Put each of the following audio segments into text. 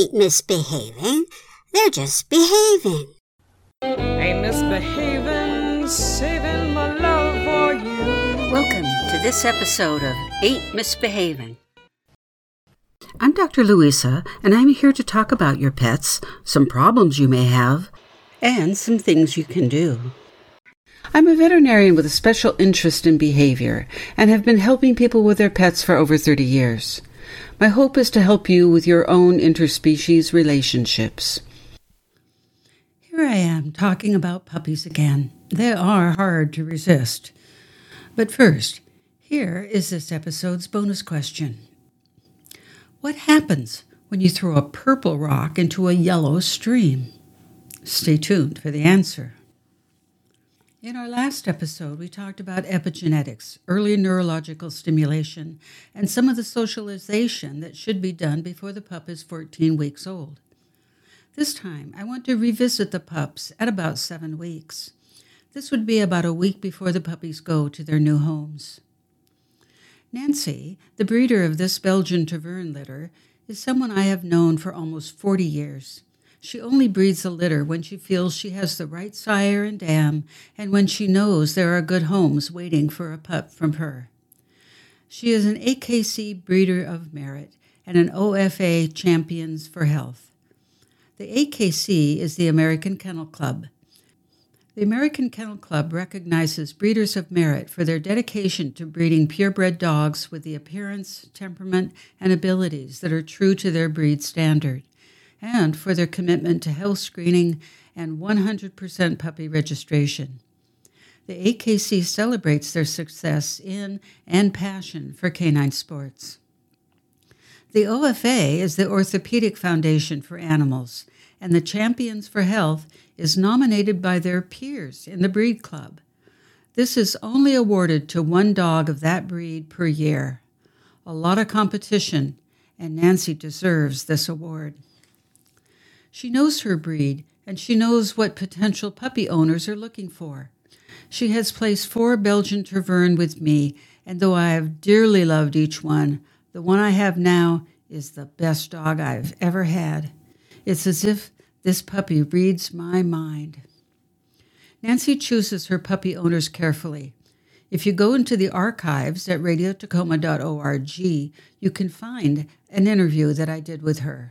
ain't misbehaving. They're just behaving. Ain't misbehaving, saving my love for you. Welcome to this episode of Ain't Misbehaving. I'm Dr. Louisa, and I'm here to talk about your pets, some problems you may have, and some things you can do. I'm a veterinarian with a special interest in behavior and have been helping people with their pets for over 30 years. My hope is to help you with your own interspecies relationships. Here I am talking about puppies again. They are hard to resist. But first, here is this episode's bonus question. What happens when you throw a purple rock into a yellow stream? Stay tuned for the answer. In our last episode, we talked about epigenetics, early neurological stimulation, and some of the socialization that should be done before the pup is 14 weeks old. This time, I want to revisit the pups at about 7 weeks. This would be about a week before the puppies go to their new homes. Nancy, the breeder of this Belgian Tavern litter, is someone I have known for almost 40 years. She only breeds a litter when she feels she has the right sire and dam and when she knows there are good homes waiting for a pup from her. She is an AKC Breeder of Merit and an OFA Champions for Health. The AKC is the American Kennel Club. The American Kennel Club recognizes breeders of merit for their dedication to breeding purebred dogs with the appearance, temperament, and abilities that are true to their breed standard, and for their commitment to health screening and 100% puppy registration. The AKC celebrates their success in and passion for canine sports. The OFA is the Orthopedic Foundation for Animals, and the Champions for Health is nominated by their peers in the breed club. This is only awarded to one dog of that breed per year. A lot of competition, and Nancy deserves this award. She knows her breed, and she knows what potential puppy owners are looking for. She has placed 4 Belgian Tavern with me, and though I have dearly loved each one, the one I have now is the best dog I've ever had. It's as if this puppy reads my mind. Nancy chooses her puppy owners carefully. If you go into the archives at radiotacoma.org, you can find an interview that I did with her.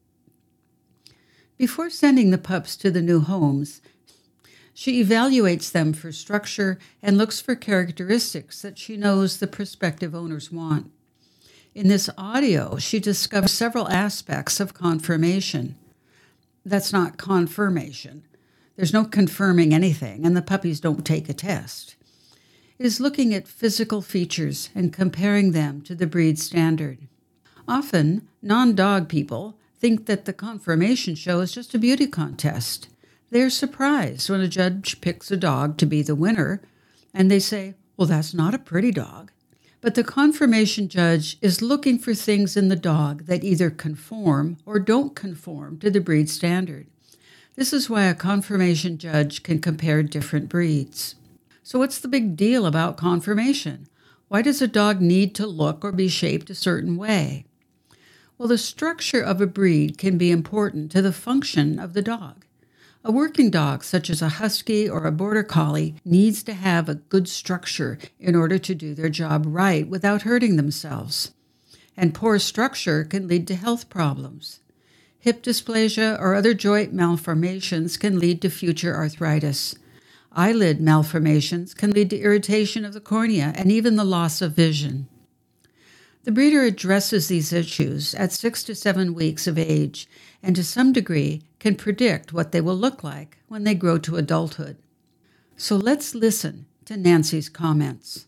Before sending the pups to the new homes, she evaluates them for structure and looks for characteristics that she knows the prospective owners want. In this audio, she discovers several aspects of conformation. That's not confirmation. There's no confirming anything, and the puppies don't take a test. It is looking at physical features and comparing them to the breed standard. Often, non-dog people think that the conformation show is just a beauty contest. They're surprised when a judge picks a dog to be the winner, and they say, well, that's not a pretty dog. But the conformation judge is looking for things in the dog that either conform or don't conform to the breed standard. This is why a conformation judge can compare different breeds. So what's the big deal about conformation? Why does a dog need to look or be shaped a certain way? Well, the structure of a breed can be important to the function of the dog. A working dog, such as a husky or a border collie, needs to have a good structure in order to do their job right without hurting themselves. And poor structure can lead to health problems. Hip dysplasia or other joint malformations can lead to future arthritis. Eyelid malformations can lead to irritation of the cornea and even the loss of vision. The breeder addresses these issues at 6 to 7 weeks of age and to some degree can predict what they will look like when they grow to adulthood. So let's listen to Nancy's comments.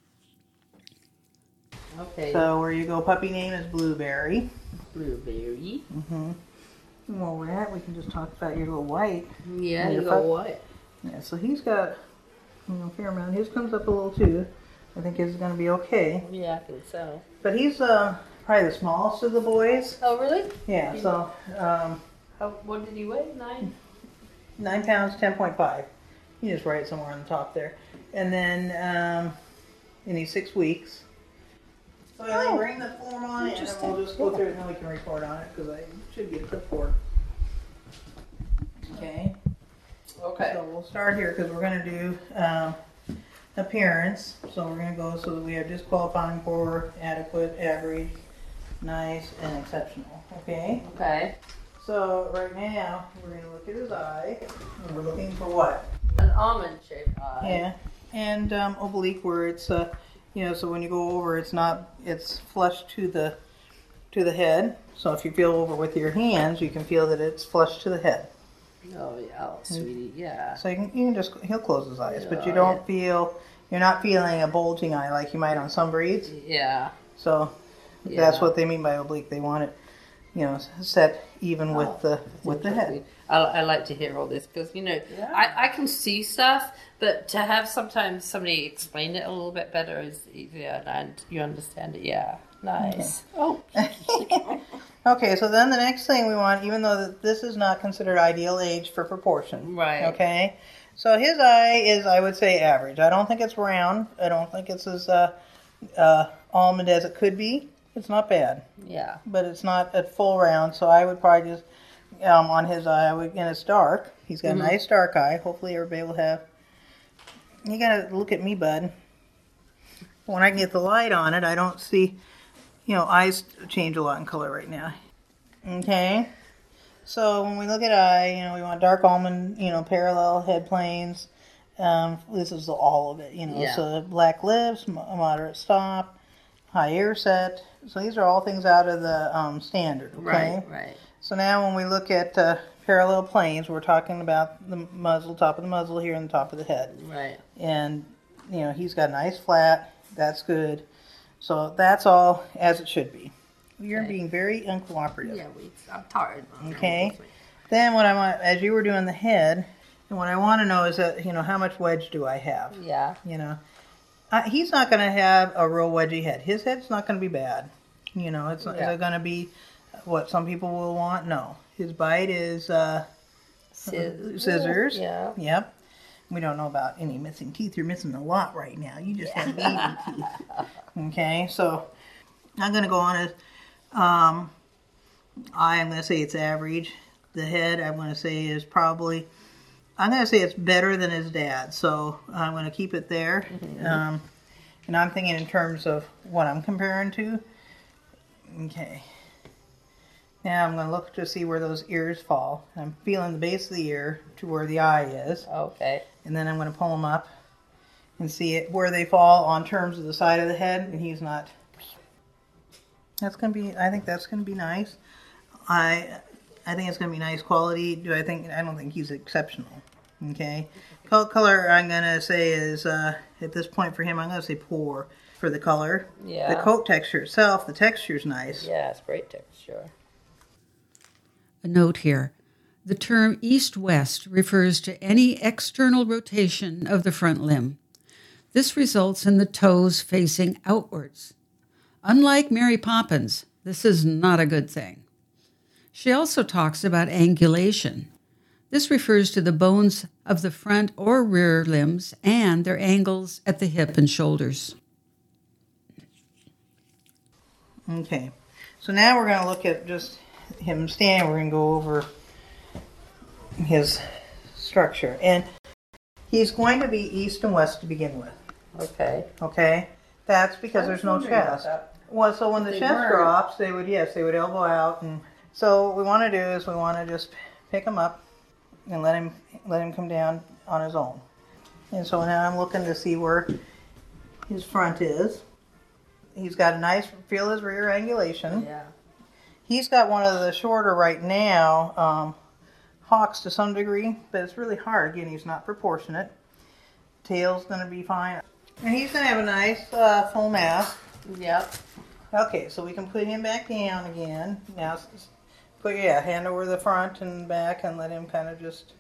Okay. So where you go, puppy name is Blueberry. Blueberry. Mm-hmm. Well, we're at, we can just talk about your little white. Yeah, you go white. Yeah, so he's got, a fair amount. His comes up a little too. I think his is going to be okay. Yeah, I think so. But he's probably the smallest of the boys. Oh, really? Yeah, so... what did he weigh? 9 pounds, 10.5. You just write it somewhere on the top there. And then, and he's 6 weeks. So I bring the form on in, and we'll just go through it, and then we can record on it, because I should be a clipboard. Okay. Okay. So we'll start here, because we're going to do appearance. So we're going to go so that we have disqualifying, poor, adequate, average, nice, and exceptional. Okay? Okay. So right now, we're going to look at his eye, and we're looking for what? An almond-shaped eye. Yeah. And oblique, where it's, you know, so when you go over, it's flush to the head. So if you feel over with your hands, you can feel that it's flush to the head. Oh, yeah, sweetie, yeah. So you can just, he'll close his eyes, but you Oh, don't feel, you're not feeling a bulging eye like you might on some breeds. Yeah. So that's what they mean by oblique. They want it, you know, set even with the head. I like to hear all this because, you know, I can see stuff, but to have sometimes somebody explain it a little bit better is easier and you understand it. Yeah. Nice. Okay. Oh. Okay, so then the next thing we want, even though this is not considered ideal age for proportion. Right. Okay. So his eye is, I would say, average. I don't think it's round. I don't think it's as almond as it could be. It's not bad. Yeah. But it's not at full round, so I would probably just, on his eye, and it's dark. He's got a nice dark eye. Hopefully everybody will have, you gotta look at me, bud. When I can get the light on it, I don't see, you know, eyes change a lot in color right now. Okay. So when we look at eye, you know, we want dark almond, you know, parallel head planes. This is all of it, you know. Yeah. So black lips, moderate stop, high ear set. So these are all things out of the standard. Okay? Right. So now when we look at parallel planes, we're talking about the muzzle, top of the muzzle here and the top of the head. Right. And, you know, he's got a nice flat. That's good. So that's all as it should be. You're being very uncooperative. Yeah, I'm tired. Okay. Then what I want, as you were doing the head, and what I want to know is that, you know, how much wedge do I have? Yeah. You know, he's not going to have a real wedgy head. His head's not going to be bad. You know, it's not going to be what some people will want. No. His bite is scissors. Yeah. Yep. We don't know about any missing teeth. You're missing a lot right now. You just have baby teeth. Okay, so I'm going to go on his eye. I'm going to say it's average. The head, I'm going to say is probably, I'm going to say it's better than his dad. So I'm going to keep it there. And I'm thinking in terms of what I'm comparing to. Okay. Now I'm going to look to see where those ears fall. I'm feeling the base of the ear to where the eye is. Okay. And then I'm going to pull them up and see it where they fall on terms of the side of the head. And he's not. That's going to be, I think that's going to be nice. I think it's going to be nice quality. I don't think he's exceptional. Okay. Color I'm going to say is, at this point for him, I'm going to say poor for the color. Yeah. The coat texture itself, the texture's nice. Yeah, it's great texture. A note here. The term east-west refers to any external rotation of the front limb. This results in the toes facing outwards. Unlike Mary Poppins, this is not a good thing. She also talks about angulation. This refers to the bones of the front or rear limbs and their angles at the hip and shoulders. Okay, so now we're going to look at just him standing. We're going to go over his structure. And he's going to be east and west to begin with. Okay. Okay? That's because there's no chest. Well, so when the chest drops, they would elbow out. And so what we want to do is we want to just pick him up and let him come down on his own. And so now I'm looking to see where his front is. He's got a nice, feel his rear angulation. Yeah. He's got one of the shorter right now, hawks to some degree, but it's really hard. Again, he's not proportionate. Tail's going to be fine. And he's going to have a nice full mask. Yep. Okay, so we can put him back down again. Now, put hand over the front and back and let him kind of just...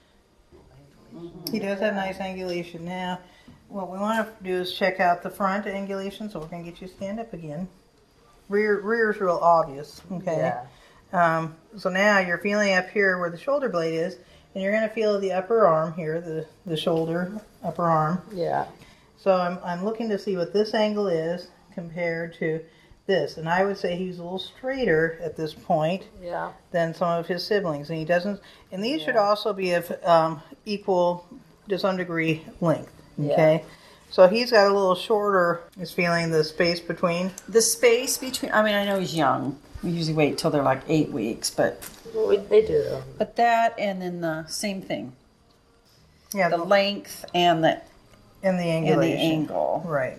He does have nice angulation. Now, what we want to do is check out the front angulation, so we're going to get you to stand up again. Rear's real obvious, okay? Yeah. So now you're feeling up here where the shoulder blade is, and you're going to feel the upper arm here, the shoulder, upper arm. Yeah. So I'm looking to see what this angle is, compared to this. And I would say he's a little straighter at this point than some of his siblings. And he doesn't, and these should also be of equal to some degree length. Okay? So he's got a little shorter, is feeling the space between. The space between, I mean, I know he's young. We usually wait till they're like 8 weeks, but. Well, they do. But that and then the same thing. Yeah, the length and the angulation. And the angle. Right.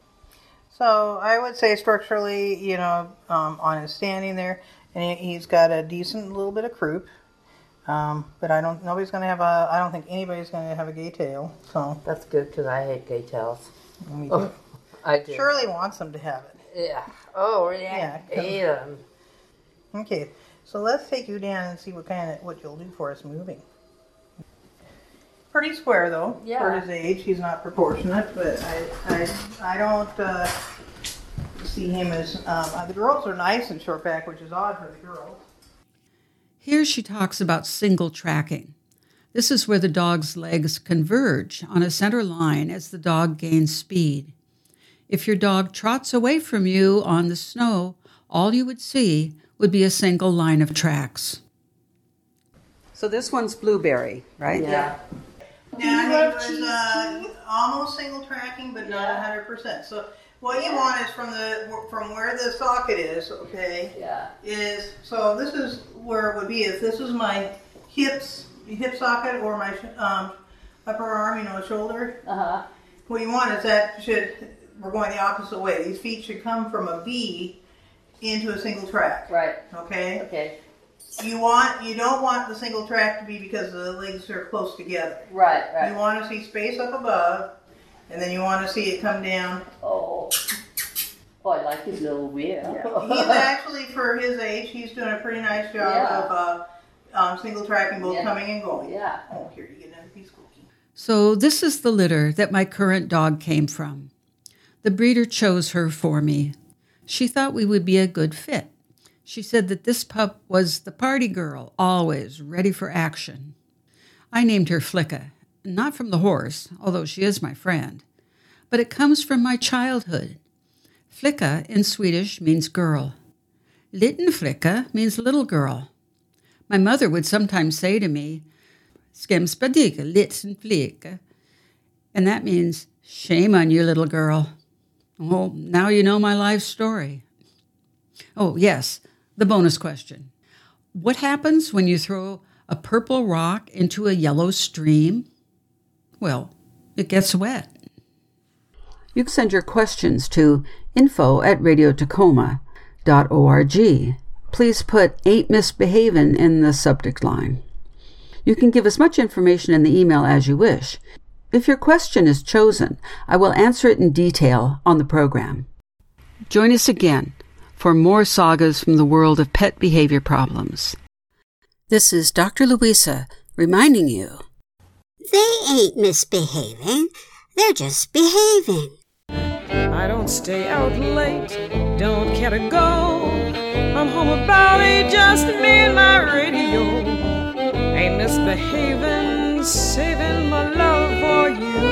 So I would say structurally, you know, on his standing there, and he's got a decent little bit of croup. But I don't think anybody's going to have a gay tail. So that's good because I hate gay tails. Me too. I do. Shirley wants them to have it. Yeah. Oh, really? Yeah. I hate them. Okay. So let's take you down and see what you'll do for us moving. Pretty square though, for his age. He's not proportionate, but I don't see him as the girls are nice and short back, which is odd for the girls. Here she talks about single tracking. This is where the dog's legs converge on a center line as the dog gains speed. If your dog trots away from you on the snow, all you would see would be a single line of tracks. So this one's Blueberry, right? Yeah. Now he was almost single tracking, but not 100%. So what you want is from where the socket is, okay? Yeah. So this is where it would be. If this is my hip socket or my upper arm, shoulder. What you want is we're going the opposite way. These feet should come from a V into a single track. Right. Okay. Okay. You don't want the single track to be because the legs are close together. Right. You want to see space up above, and then you want to see it come down. Oh, I like his little wheel. Yeah. He's actually, for his age, he's doing a pretty nice job of single tracking, both coming and going. Yeah. Oh, here, you get another piece, Cookie. So this is the litter that my current dog came from. The breeder chose her for me. She thought we would be a good fit. She said that this pup was the party girl, always ready for action. I named her Flicka, not from the horse, although she is my friend, but it comes from my childhood. Flicka in Swedish means girl. Liten Flicka means little girl. My mother would sometimes say to me, Skemspadika, liten Flicka, and that means, shame on you, little girl. Well, now you know my life story. Oh, yes. The bonus question. What happens when you throw a purple rock into a yellow stream? Well, it gets wet. You can send your questions to info@radiotacoma.org. Please put "Ain't Misbehavin'" in the subject line. You can give as much information in the email as you wish. If your question is chosen, I will answer it in detail on the program. Join us again for more sagas from the world of pet behavior problems. This is Dr. Louisa reminding you, They ain't misbehaving. They're just behaving. I don't stay out late, don't care to go. I'm home about 8, just me and my radio. Ain't misbehaving, saving my love for you.